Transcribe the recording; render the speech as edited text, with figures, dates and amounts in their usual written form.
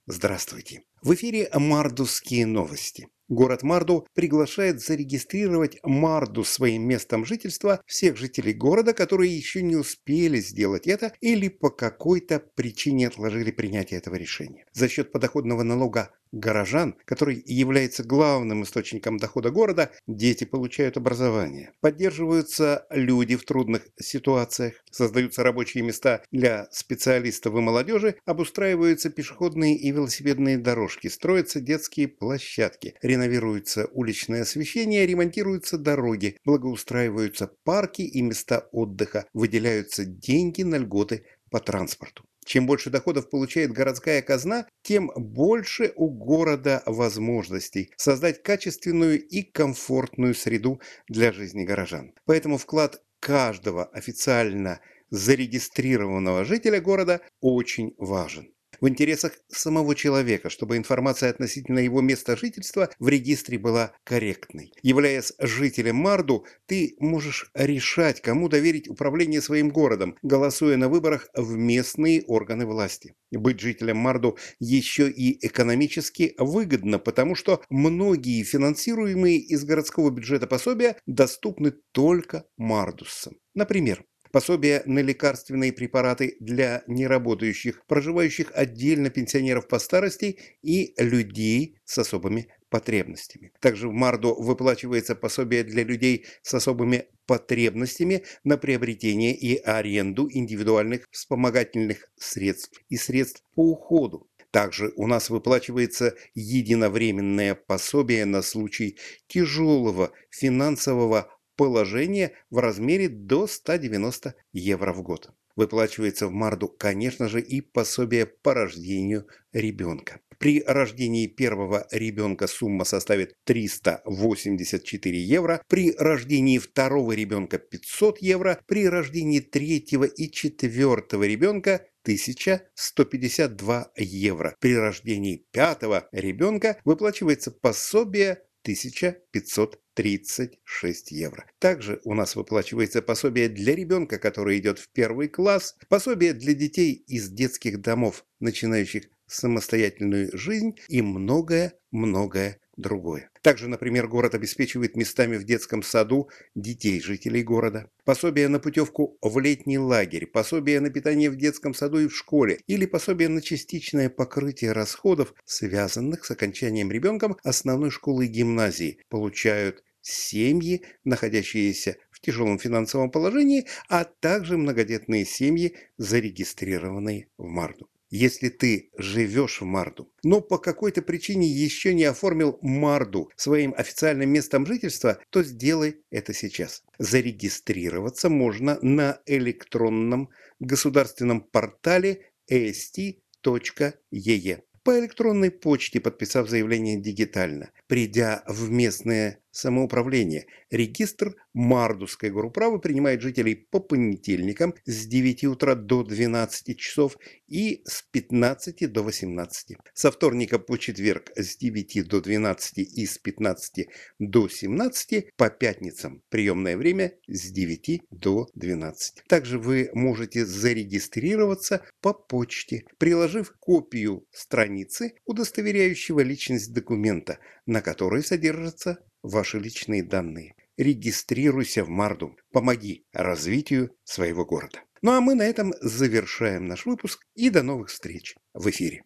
Здравствуйте. В эфире «Мардусские новости». Город Марду приглашает зарегистрировать Марду своим местом жительства всех жителей города, которые еще не успели сделать это или по какой-то причине отложили принятие этого решения. За счет подоходного налога горожан, который является главным источником дохода города, дети получают образование. Поддерживаются люди в трудных ситуациях, создаются рабочие места для специалистов и молодежи, обустраиваются пешеходные и велосипедные дорожки, строятся детские площадки, реновируется уличное освещение, ремонтируются дороги, благоустраиваются парки и места отдыха, выделяются деньги на льготы по транспорту. Чем больше доходов получает городская казна, тем больше у города возможностей создать качественную и комфортную среду для жизни горожан. Поэтому вклад каждого официально зарегистрированного жителя города очень важен. В интересах самого человека, чтобы информация относительно его места жительства в регистре была корректной. Являясь жителем Марду, ты можешь решать, кому доверить управление своим городом, голосуя на выборах в местные органы власти. Быть жителем Марду еще и экономически выгодно, потому что многие финансируемые из городского бюджета пособия доступны только мардусцам. Например, пособие на лекарственные препараты для неработающих, проживающих отдельно пенсионеров по старости и людей с особыми потребностями. Также в Марду выплачивается пособие для людей с особыми потребностями на приобретение и аренду индивидуальных вспомогательных средств и средств по уходу. Также у нас выплачивается единовременное пособие на случай тяжелого финансового положения в размере до 190 евро в год. Выплачивается в Марду, конечно же, и пособие по рождению ребенка. При рождении первого ребенка сумма составит 384 евро, при рождении второго ребенка 500 евро, при рождении третьего и четвертого ребенка 1152 евро. При рождении пятого ребенка выплачивается пособие 1536 евро. Также у нас выплачивается пособие для ребенка, который идет в первый класс, пособие для детей из детских домов, начинающих самостоятельную жизнь и многое-многое другое. Также, например, город обеспечивает местами в детском саду детей жителей города, пособие на путевку в летний лагерь, пособие на питание в детском саду и в школе или пособие на частичное покрытие расходов, связанных с окончанием ребенком основной школы и гимназии, получают семьи, находящиеся в тяжелом финансовом положении, а также многодетные семьи, зарегистрированные в Марду. Если ты живешь в Марду, но по какой-то причине еще не оформил Марду своим официальным местом жительства, то сделай это сейчас. Зарегистрироваться можно на электронном государственном портале ast.ee. По электронной почте, подписав заявление дигитально, придя в местное самоуправление, регистр Мардусской горуправы принимает жителей по понедельникам с 9 утра до 12 часов и с 15 до 18. Со вторника по четверг с 9 до 12 и с 15 до 17. По пятницам приемное время с 9 до 12. Также вы можете зарегистрироваться по почте, приложив копию страницы, удостоверяющего личность документа, на которой содержатся ваши личные данные. Регистрируйся в Марду. Помоги развитию своего города. Ну а мы на этом завершаем наш выпуск и до новых встреч в эфире.